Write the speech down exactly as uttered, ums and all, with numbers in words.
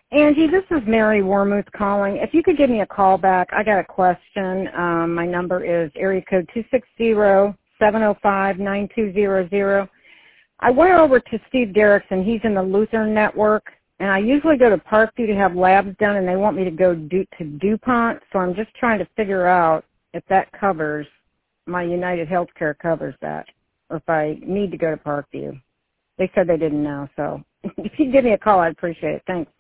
Angie, this is Mary Wormuth calling. If you could give me a call back, I got a question. Um, my number is area code two six zero, seven zero five, nine two zero zero. I went over to Steve Derrickson. He's in the Lutheran Network, and I usually go to Parkview to have labs done, and they want me to go do, to DuPont, so I'm just trying to figure out if that covers, my United Healthcare covers that, or if I need to go to Parkview. They said they didn't know, so if you give me a call, I'd appreciate it. Thanks.